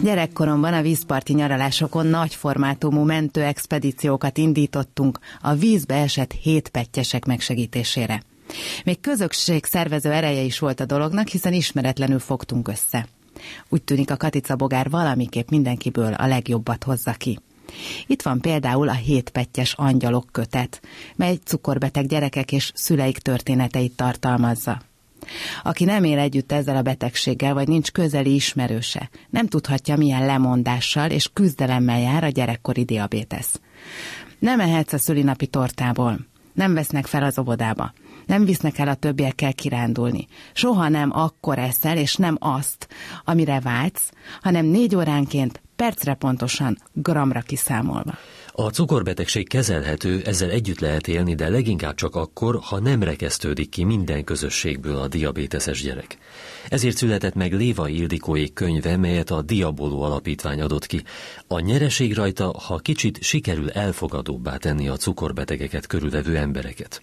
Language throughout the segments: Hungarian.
Gyerekkoromban a vízparti nyaralásokon nagy formátumú mentőexpedíciókat indítottunk a vízbe esett hétpettyesek megsegítésére. Még közösség szervező ereje is volt a dolognak, hiszen ismeretlenül fogtunk össze. Úgy tűnik, a katicabogár valamiképp mindenkiből a legjobbat hozza ki. Itt van például a hétpettyes angyalok kötet, mely cukorbeteg gyerekek és szüleik történeteit tartalmazza. Aki nem él együtt ezzel a betegséggel, vagy nincs közeli ismerőse, nem tudhatja, milyen lemondással és küzdelemmel jár a gyerekkori diabétesz. Nem ehetsz a szülinapi tortából, nem vesznek fel az óvodába, nem visznek el a többiekkel kirándulni. Soha nem akkor eszel, és nem azt, amire vágysz, hanem 4 óránként, percre pontosan, gramra kiszámolva. A cukorbetegség kezelhető, ezzel együtt lehet élni, de leginkább csak akkor, ha nem rekesztődik ki minden közösségből a diabéteses gyerek. Ezért született meg Lévai Ildikóék könyve, melyet a Diaboló Alapítvány adott ki. A nyereség rajta, ha kicsit sikerül elfogadóbbá tenni a cukorbetegeket körülvevő embereket.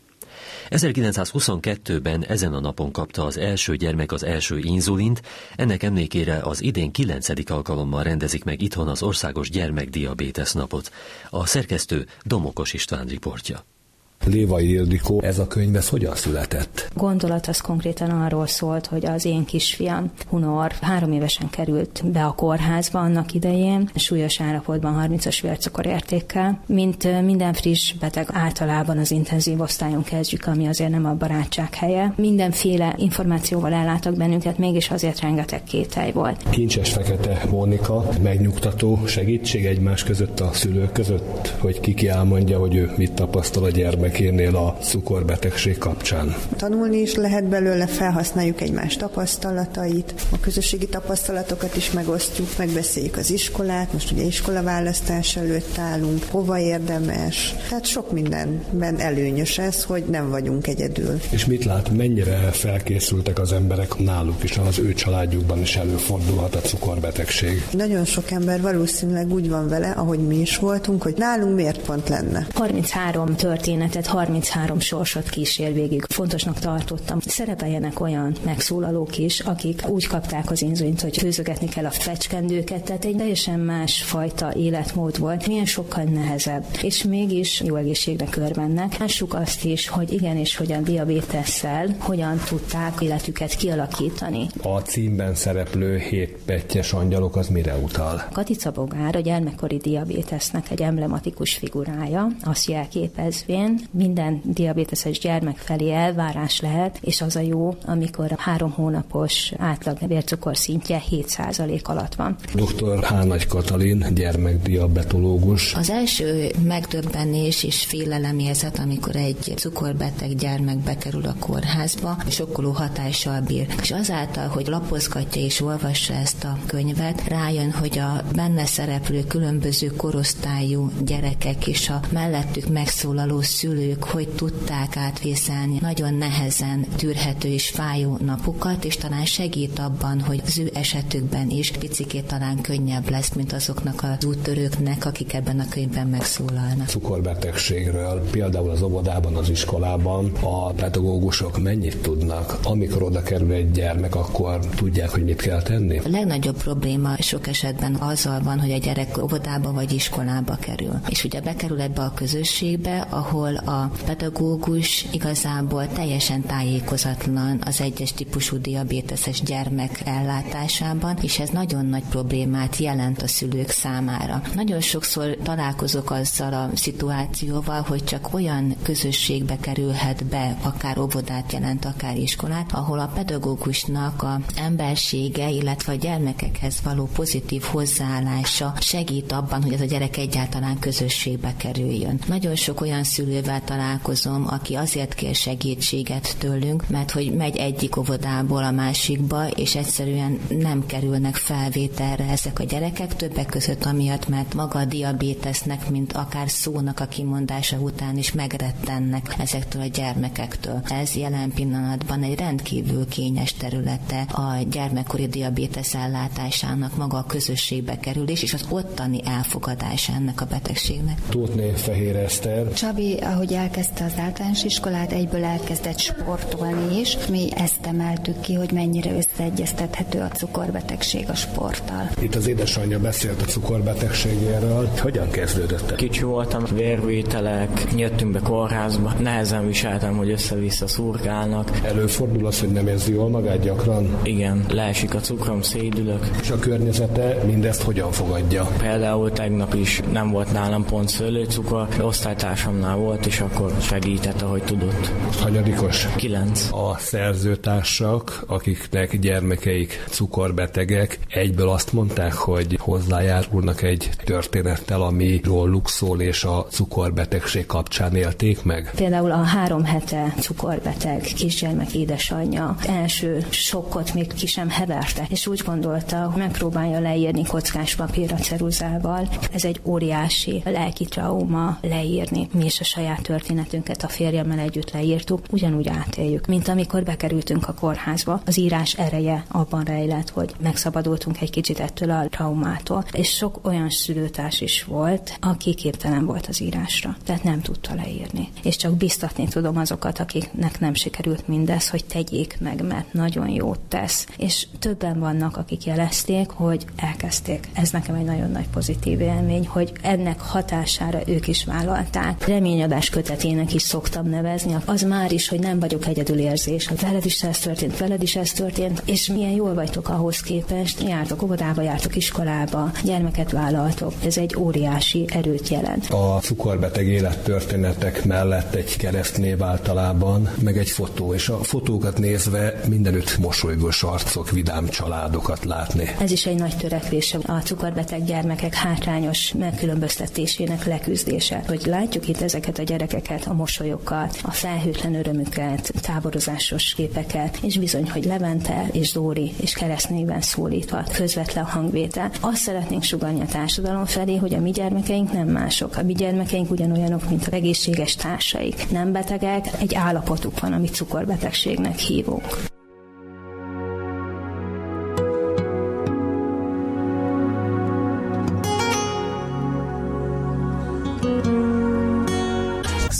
1922-ben ezen a napon kapta az első gyermek az első inzulint, ennek emlékére az idén 9. alkalommal rendezik meg itthon az Országos Gyermekdiabétesz napot. A szerkesztő Domokos István riportja. Lévai Ildikó, ez a könyv, ez hogyan született? Gondolat az konkrétan arról szólt, hogy az én kisfiam, Hunor, 3 évesen került be a kórházba annak idején, súlyos állapotban 30-as vércukorértékkel. Mint minden friss beteg, általában az intenzív osztályon kezdjük, ami azért nem a barátság helye. Mindenféle információval elláttak bennünket, mégis azért rengeteg kételj volt. Kincses Fekete Mónika, megnyugtató segítség egymás között, a szülők között, hogy ki elmondja, hogy ő mit tapasztal a gyermek a cukorbetegség kapcsán. Tanulni is lehet belőle, felhasználjuk egymás tapasztalatait, a közösségi tapasztalatokat is megosztjuk, megbeszéljük az iskolát, most ugye iskolaválasztás előtt állunk, hova érdemes, tehát sok mindenben előnyös ez, hogy nem vagyunk egyedül. És mit lát, mennyire felkészültek az emberek náluk is, az ő családjukban is előfordulhat a cukorbetegség? Nagyon sok ember valószínűleg úgy van vele, ahogy mi is voltunk, hogy nálunk miért pont lenne. 33 történetet, 33 sorsot kísér végig. Fontosnak tartottam. Szerepeljenek olyan megszólalók is, akik úgy kapták az inzulint, hogy főzögetni kell a fecskendőket, tehát egy teljesen másfajta életmód volt, milyen sokkal nehezebb. És mégis jó egészségre örvennek. Lássuk azt is, hogy igenis, hogy a diabétesszel hogyan tudták életüket kialakítani. A címben szereplő hétpettyes angyalok az mire utal? Katicabogár a gyermekkori diabétesznek egy emblematikus figurája, azt jelképezvén minden diabéteses gyermek felé elvárás lehet, és az a jó, amikor a 3 hónapos átlag vércukor szintje 7% alatt van. Dr. H. Nagy Katalin, gyermekdiabetológus. Az első megdöbbenés és félelemérzet, amikor egy cukorbeteg gyermek bekerül a kórházba, sokkoló hatással bír. És azáltal, hogy lapozgatja és olvassa ezt a könyvet, rájön, hogy a benne szereplő különböző korosztályú gyerekek és a mellettük megszólaló szülők, hogy tudták átvészelni nagyon nehezen tűrhető és fájó napokat, és talán segít abban, hogy az ő esetükben is picikét talán könnyebb lesz, mint azoknak az úttörőknek, akik ebben a könyvben megszólalnak. Cukorbetegségről például az óvodában, az iskolában a pedagógusok mennyit tudnak? Amikor oda kerül egy gyermek, akkor tudják, hogy mit kell tenni? A legnagyobb probléma sok esetben azzal van, hogy a gyerek óvodába vagy iskolába kerül. És ugye bekerül ebbe a közösségbe, ahol a pedagógus igazából teljesen tájékozatlan az egyes típusú diabéteses gyermek ellátásában, és ez nagyon nagy problémát jelent a szülők számára. Nagyon sokszor találkozok azzal a szituációval, hogy csak olyan közösségbe kerülhet be, akár óvodát jelent, akár iskolát, ahol a pedagógusnak a embersége, illetve a gyermekekhez való pozitív hozzáállása segít abban, hogy ez a gyerek egyáltalán közösségbe kerüljön. Nagyon sok olyan szülővel találkozom, aki azért kér segítséget tőlünk, mert hogy megy egyik óvodából a másikba, és egyszerűen nem kerülnek felvételre ezek a gyerekek, többek között amiatt, mert maga a diabétesznek, mint akár szónak a kimondása után is megrettennek ezektől a gyermekektől. Ez jelen pillanatban egy rendkívül kényes területe a gyermekkori diabétesz ellátásának, maga a közösségbe kerülés és az ottani elfogadása ennek a betegségnek. Tóth Fehér Eszter. Csabi, ahogy ahogy elkezdte az általános iskolát, egyből elkezdett sportolni is. Mi ezt emeltük ki, hogy mennyire összeegyeztethető a cukorbetegség a sporttal. Itt az édesanyja beszélt a cukorbetegségéről. Hogyan kezdődött? Kicsi voltam, vérvételek, jöttünk be kórházba, nehezen viseltem, hogy össze-vissza szurkálnak. Előfordul az, hogy nem érzi jól magát gyakran? Igen, leesik a cukrom, szédülök. És a környezete mindezt hogyan fogadja? Például tegnap is nem volt nálam pont szőlőcukor, osztálytársamnál volt, és akkor segített, ahogy tudott. Most hanyadikos? 9. A szerzőtársak, akiknek gyermekeik cukorbetegek, egyből azt mondták, hogy hozzájárulnak egy történettel, ami róluk szól, és a cukorbetegség kapcsán élték meg? Például a 3 hete cukorbeteg kisgyermek édesanyja első sokkot még ki sem heverte, és úgy gondolta, hogy megpróbálja leírni kockás papírra, ceruzával. Ez egy óriási lelki trauma leírni. Mi is a saját történetünket a férjemmel együtt leírtuk, ugyanúgy átéljük, mint amikor bekerültünk a kórházba. Az írás ereje abban rejlett, hogy megszabadultunk egy kicsit ettől a traumától, és sok olyan szülőtárs is volt, aki képtelen volt az írásra, tehát nem tudta leírni. És csak biztatni tudom azokat, akiknek nem sikerült mindez, hogy tegyék meg, mert nagyon jót tesz. És többen vannak, akik jelezték, hogy elkezdték. Ez nekem egy nagyon nagy pozitív élmény, hogy ennek hatására ők is vállalták. Reményadás kötetének is szoktam nevezni. Az már is, hogy nem vagyok egyedülérzés. Veled is ez történt, veled is ez történt, és milyen jól vagytok ahhoz képest. Jártok óvodába, jártok iskolába, gyermeket vállaltok. Ez egy óriási erőt jelent. A cukorbeteg élettörténetek mellett egy keresztnév általában, meg egy fotó, és a fotókat nézve mindenütt mosolygós arcok, vidám családokat látni. Ez is egy nagy törekvése a cukorbeteg gyermekek hátrányos megkülönböztetésének leküzdése. Hogy látjuk itt ezeket a gyerekeket, a mosolyokat, a felhőtlen örömüket, táborozásos képeket, és bizony, hogy Levente és Dóri és keresztnéven szólítva, közvetlen hangvétel. Azt szeretnénk sugallni a társadalom felé, hogy a mi gyermekeink nem mások. A mi gyermekeink ugyanolyanok, mint a egészséges társaik. Nem betegek, egy állapotuk van, amit cukorbetegségnek hívunk.